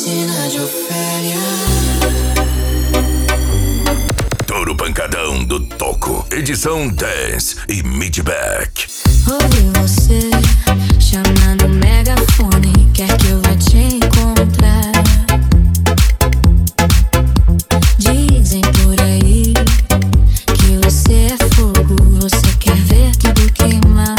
Assina de Ofélia. Touro Pancadão do Toco, edição Dance e Midback. Ouvi você chamando o megafone, quer que eu vá te encontrar. Dizem por aí que você é fogo, você quer ver tudo queimar.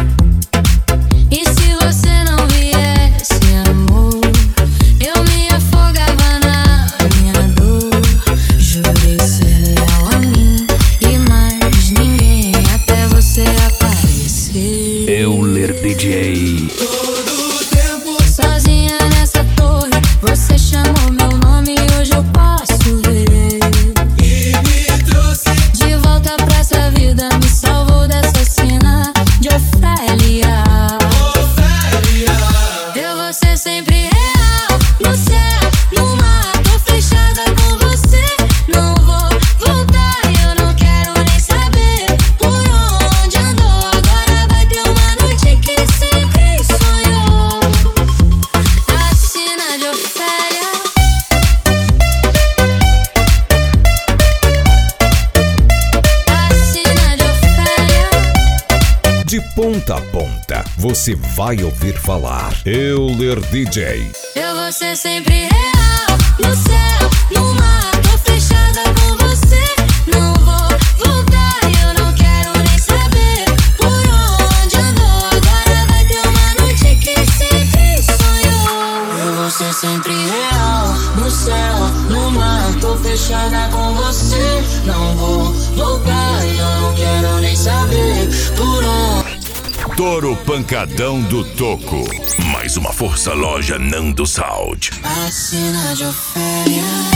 E se você não viesse, amor, eu me afogava na minha dor. Jurei ser leal a mim e mais ninguém, até você aparecer. Euler DJ. Todo tempo sozinha nessa torre, você chamou meu nome e hoje eu posso ver. E me trouxe de volta pra essa vida, me salvou dessa cena de Ofélia. Eu vou ser sempre real, no céu, no mar, tô fechada com você. Não vou voltar, eu não quero nem saber por onde andou. Agora vai ter uma noite que sempre sonhou. Assina de Ofélia. Assina de Ofélia. De ponta a ponta, você vai ouvir falar. Euler DJ. Eu vou ser sempre real, no céu, no mar, tô fechada com você. Não vou voltar, eu não quero nem saber por onde andou. Agora vai ter uma noite que sempre sonhou. Eu vou ser sempre real, no céu, no mar, tô fechada com você. Não vou voltar, eu não quero nem saber por onde. Touro Pancadão do Toco. Mais uma força loja Nando Sound. Assina de Ofélia.